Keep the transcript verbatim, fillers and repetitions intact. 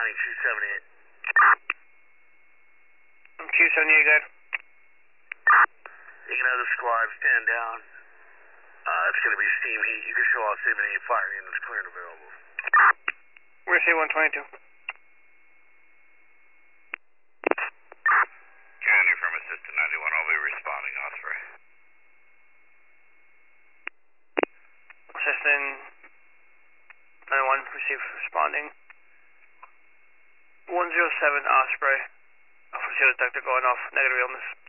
responding two seventy-eight. I'm Q seventy-eight, good. You can have the squad stand down. Uh, it's going to be steam heat. You can show all seventy-eight fire units clear and available. We're C one twenty-two. County from Assistant ninety-one, I'll be responding, Osprey. Assistant ninety-one, receive responding. one zero seven Osprey. Alpha Zero detector going off, negative illness.